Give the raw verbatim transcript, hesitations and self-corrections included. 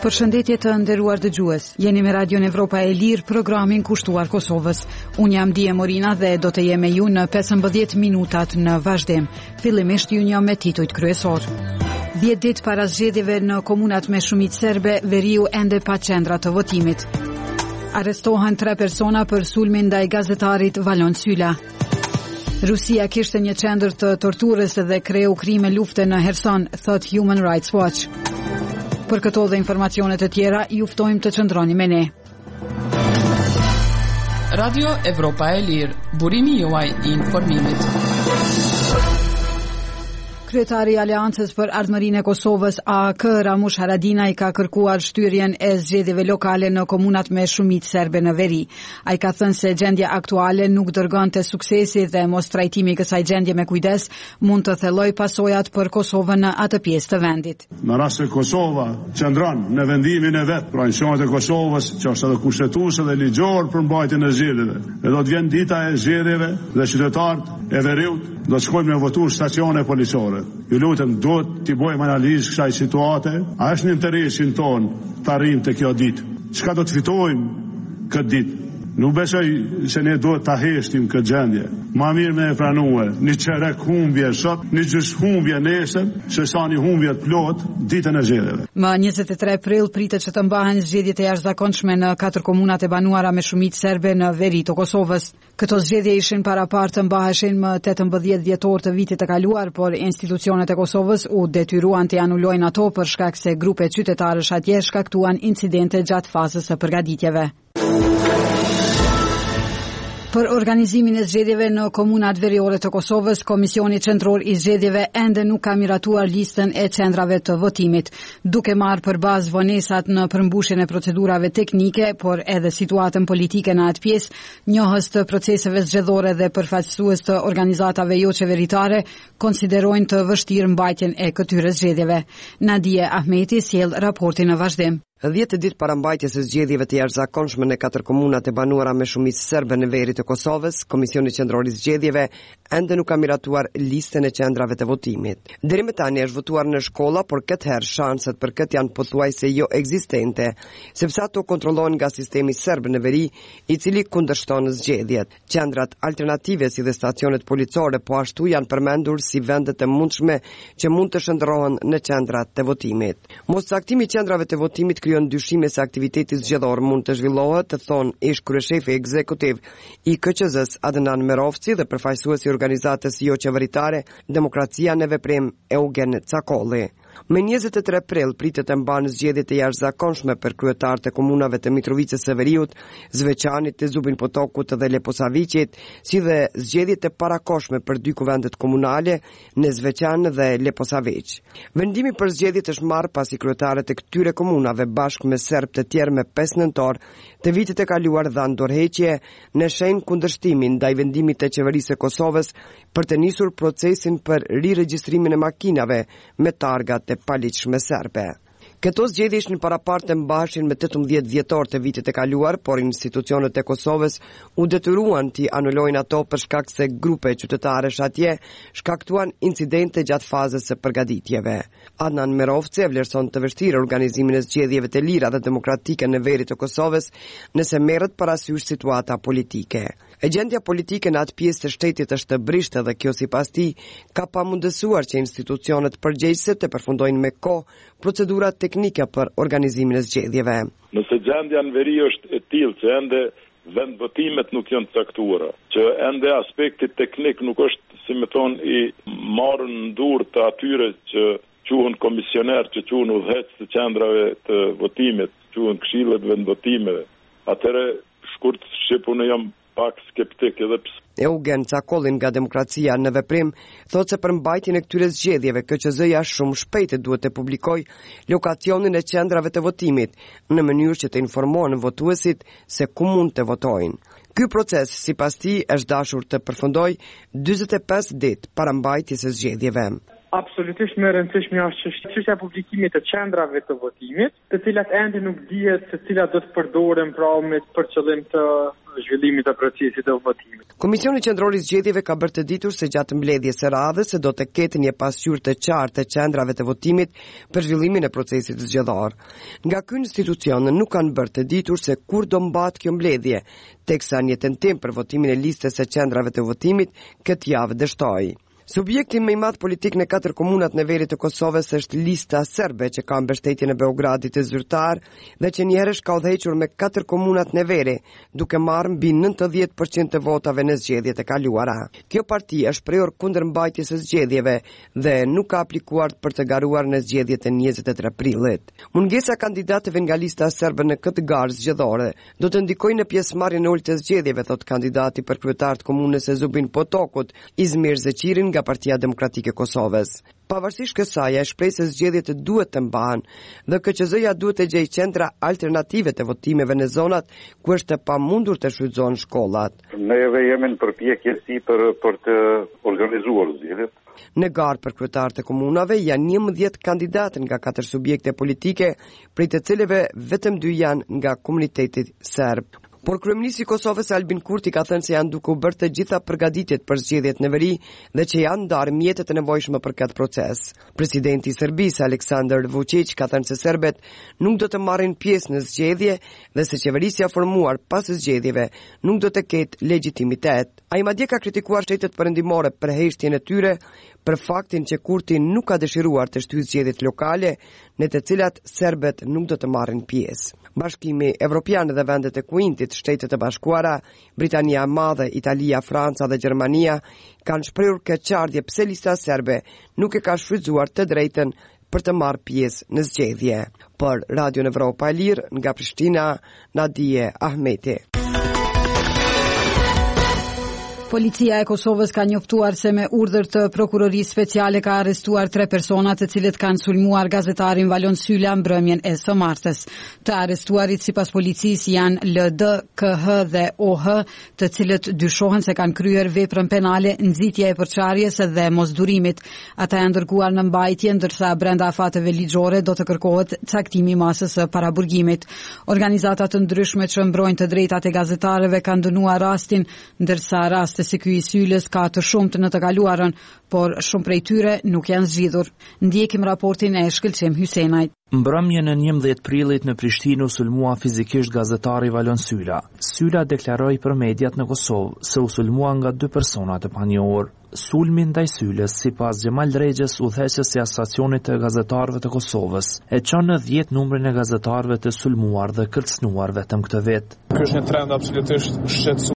Përshëndetje të nderuar dëgjues. Jeni me Radion Evropa e Lirë, programin kushtuar Kosovës. Unë jam Dije Morina dhe do të jem me ju në pesëmbëdhjetë minutat në vazhdim. Fillimisht ju njeh me titujt kryesor. dhjetë ditë para zgjedhjeve në komunat me shumicë serbe, veriu ende pa qendra të votimit. Arrestohen tre persona për sulmin ndaj gazetarit Valon Sylla. Rusia kishte një qendër të torturës dhe kreu krime lufte në Kherson, thot Human Rights Watch. Për këto dhe informacione të tjera, ju ftojmë të qëndroni me ne. Radio Evropa e Lirë, burimi juaj i informimit. Kryetari i Aleancës për Ardhmërinë e Kosovës A K Ramush Haradinaj ka kërkuar shtyrjen e zgjedhjeve lokale në komunat me shumicë serbe në veri. Ai ka thënë se gjendja aktuale nuk dërgon të suksesi dhe mos trajtimi i kësaj gjendje me kujdes mund të thelloj pasojat për Kosovën në atë pjesë të vendit. Në rast se Kosova qëndron në vendimin e vet, pra institucionet e Kosovës, që është edhe kushtetuese dhe ligjor për mbajtjen e zgjedhjeve, dhe do të vjen dita e zgjedhjeve dhe qytetarët e veriut do të shkojmë me votu në stacione policore. Ju lutem, duhet t'i bojmë analizë kësaj situate. A është në interesin ton të arrijmë të kjo ditë? Çka do të fitojmë këtë ditë? Nuk besoj se ne duhet ta heshtim këtë gjendje. Ma mirë me e pranue, një çerek humbje sot, një gjys humbje nesër, se sa një humbje të plot ditën e zgjedhjeve. Më njëzet e tre prill pritet që të mbahen zgjedhjet e jashtëzakonshme në katër komunat e banuara me shumicë serbe në veri të Kosovës. Këto zgjedhje ishin parapar të mbaheshin më tetëmbëdhjetë dhjetor të vitit të kaluar, por institucionet e Kosovës u detyruan të anulojnë ato për shkak se grupe qytetarësh atje shkaktuan incidente gjatë fazës së përgatitjeve. Për organizimin e zgjedhjeve në komunat veriore të Kosovës, Komisioni Qendror i Zgjedhjeve ende nuk ka miratuar listën e qendrave të votimit, duke marrë për bazë vonesat në përmbushjen e procedurave teknike, por edhe situatën politike në atë pjesë, njohës të proceseve zgjedhore dhe përfaqësues të organizatave jo qeveritare konsiderojnë të vështirë mbajtjen e këtyre zgjedhjeve. Nadia Ahmeti sjell raportin në vazhdim. dhjetë ditë para mbajtjes së zgjedhjeve të jashtëzakonshme në katër komunat e banuara me shumicë serbe në veri të Kosovës, Komisioni Qendror i Zgjedhjeve ende nuk ka miratuar listën e qendrave të votimit. Deri më tani është votuar në shkolla, por këtë herë shanset për këtë janë pothuajse jo ekzistente, sepse ato kontrollohen nga sistemi serb në veri, i cili kundërshton zgjedhjet. Qendrat alternative si dhe stacionet policore po ashtu janë përmendur si vendet e mundshme që mund të shndërrohen në qendrat të votimit. Moscaktimi i qendrave të votimit krijon dyshime se aktiviteti zgjedhor mund të zhvillohet, të thonë ish kryeshefi ekzekutiv i K Q Z-s Adnan Merovci dhe përfaqësuesi i organizatës jo qeveritare Demokracia në Veprim Eugen Cakolli. Me njëzet e tre prill pritet të mbanë zgjedhjet e jashtëzakonshme për kryetarët e komunave të Mitrovicës së Veriut, Zveçanit, të Zubin Potokut dhe Leposaviqit, si dhe zgjedhjet e parakoshme për dy kuvendet komunale në Zveçan dhe Leposaviq. Vendimi për zgjedhjet është marrë pasi kryetarët e këtyre komunave bashkë me serb të tjerë me pesë nëntor të vitit e kaluar dhanë dorëheqje në shenjë kundërshtimin ndaj vendimit të qeverisë së Kosovës për të nisur procesin për riregjistrimin e makinave me targat të paligjshme serbe. Këto zgjedhje ishin parapart të mbaheshin me tetëmbëdhjetë dhjetor të vitit e kaluar, por institucionet e Kosovës u detyruan të anulojnë ato për shkak se grupe qytetarësh atje shkaktuan incidente gjatë fazës së përgatitjeve. Adnan Merovci e vlerëson të vështirë organizimin e zgjedhjeve të lira dhe demokratike në veri të Kosovës nëse merret parasysh situata politike. E gjendja politike në atë pjesë të shtetit është të brishtë dhe kjo sipas tij ka pamundësuar që institucionet përgjegjëse të përfundojnë me kohë procedurat teknike për organizimin e zgjedhjeve. Nëse gjendja në veri është e tillë që ende vendvotimet nuk janë caktuara, që ende aspekti teknik nuk është, si më thon, i marrën në dorë të atyre që quhen komisioner, që quhen udhëheqës të qendrave të votimit, quhen këshillet vendvotimeve. Atëre shkurt shqipun e jam pak skeptik edhe pse. Eugen Cakolli nga Demokracia në Veprim thotë se për mbajtjen e këtyre zgjedhjeve K Q Z-ja shumë shpejt duhet të publikojë lokacionin e qendrave të votimit në mënyrë që të informojnë votuesit se ku mund të votojnë. Ky proces sipas tij është dashur të përfundojë dyzet e pesë ditë para mbajtjes së zgjedhjeve. Absolutisht më e rëndësishme është çështja e publikimit të qendrave të votimit, të cilat ende nuk dihet se cilat do të përdoren pra me për qëllim të zhvillimit të procesit të votimit. Komisioni Qendror i Zgjedhjeve ka bërë të ditur se gjatë mbledhjes së radhës se do të ketë një pasqyrë të qartë të qendrave të votimit për zhvillimin e procesit zgjedhor. Nga ky institucion nuk kanë bërë të ditur se kur do mbahet kjo mbledhje, teksa një tentim për votimin e listës së qendrave të votimit këtë javë dështoi. Subjekti më i madh politik në katër komunat në veri të Kosovës është lista serbe që ka mbështetjen e Beogradit të zyrtar dhe që njëherësh ka udhëhequr me katër komunat në veri, duke marrë mbi nëntëdhjetë përqind të votave në zgjedhjet e kaluara. Kjo parti është prejur kundër mbajtjes së zgjedhjeve dhe nuk ka aplikuar për të garuar në zgjedhjet e njëzet e tre prillit. Mungesa e kandidatëve nga lista serbe në këtë garë zgjedhore do të ndikojë në pjesëmarrjen e ulët të zgjedhjeve, thot kandidati për kryetar të komunës së Zubin Potokut, Izmir Zeqirin nga Partia Demokratike e Kosovës. Pavarësisht kësaj, ai shpreh se zgjedhjet duhet të mbahen dhe K Q Z-ja duhet të gjejë qendra alternative të votimeve në zonat ku është e pamundur të shfrytëzohen shkollat. Neve jemi në përpjekje si për për të organizuar zgjedhjet. Në garë për kryetarët e komunave janë njëmbëdhjetë kandidatë nga katër subjekte politike, prej të cilëve vetëm dy janë nga komuniteti serb. Por kryeministri i Kosovës Albin Kurti ka thënë se janë duke u bërë të gjitha përgatitjet për zgjedhjet në veri dhe që janë ndarë mjetet e nevojshme për këtë proces. Presidenti i Serbisë Aleksandar Vučić ka thënë se serbet nuk do të marrin pjesë në zgjedhje dhe se qeverisja formuar pas zgjedhjeve nuk do të ketë legjitimitet. Ai madje ka kritikuar shtetet perëndimore për heshtjen e tyre për faktin që Kurti nuk ka dëshiruar të shtyjë zgjedhjet lokale në të cilat serbet nuk do të marrin pjesë. Bashkimi Evropian dhe vendet e Kuintit, Shtetet e Bashkuara, Britania e Madhe, Italia, Franca dhe Gjermania kanë shprehur keqardhje pse lista serbe nuk e ka shfrytzuar të drejtën për të marrë pjesë në zgjedhje. Për Radio Evropa e Lirë, nga Prishtina, Nadije Ahmeti. Policia e Kosovës ka njoftuar se me urdhër të prokurorisë speciale ka arrestuar tre persona të cilët kanë sulmuar gazetarin Valon Sylla mbrëmjen e së martës. Të arrestuarit sipas policisë janë L D, K H dhe O H, të cilët dyshohen se kanë kryer veprën penale nxitje e përçarjes dhe mosdurimit. Ata janë dërguar në mbajtje, ndërsa brenda afateve ligjore do të kërkohet caktimi i masës së paraburgimit. Organizata të ndryshme që mbrojnë të drejtat e gazetarëve kanë dënuar rastin, ndërsa rast se ky i Syllës ka të shumtë në të kaluarën, por shumë prej tyre nuk janë zgjidhur. Ndjekim raportin e Shkëlqem Hysenajt. Mbrëmjen e njëmbëdhjetë prillit në Prishtinë u sulmua fizikisht gazetari Valon Sylla. Sylla deklaroi për mediat në Kosovë se u sulmua nga dy persona të panjohur. Sulmi ndaj Syllës, sipas Xhemal Drejgjës, udhëheqës së Asociacionit të Gazetarëve të Kosovës, e çon në dhjetë numrin e gazetarëve të sulmuar dhe kërcënuar vetëm këtë vit. Ky është një trend absolutisht shqetësues.